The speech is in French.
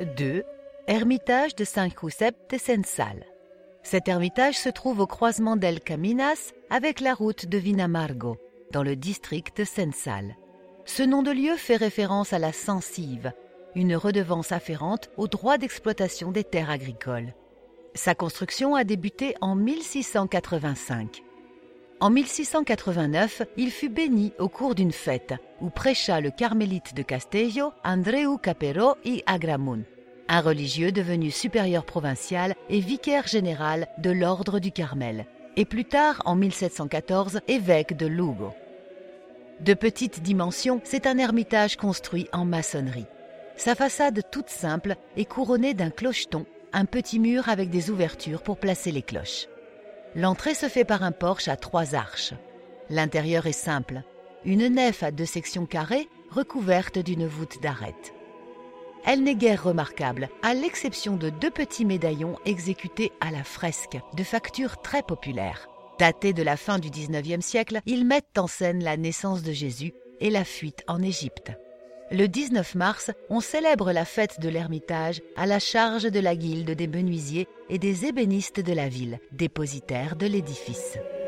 2. Ermitage de San Josep de Censal. Cet ermitage se trouve au croisement d'El Caminas avec la route de Vinamargo, dans le district de Censal. Ce nom de lieu fait référence à la censive, une redevance afférente au droit d'exploitation des terres agricoles. Sa construction a débuté en 1685. En 1689, il fut béni au cours d'une fête où prêcha le carmélite de Castello, Andreu Capero y Agramunt, un religieux devenu supérieur provincial et vicaire général de l'ordre du Carmel, et plus tard, en 1714, évêque de Lugo. De petite dimension, c'est un ermitage construit en maçonnerie. Sa façade toute simple est couronnée d'un clocheton, un petit mur avec des ouvertures pour placer les cloches. L'entrée se fait par un porche à 3 arches. L'intérieur est simple, une nef à 2 sections carrées recouverte d'une voûte d'arête. Elle n'est guère remarquable, à l'exception de 2 petits médaillons exécutés à la fresque, de facture très populaire. Datés de la fin du XIXe siècle, ils mettent en scène la naissance de Jésus et la fuite en Égypte. Le 19 mars, on célèbre la fête de l'Ermitage à la charge de la guilde des menuisiers et des ébénistes de la ville, dépositaires de l'édifice.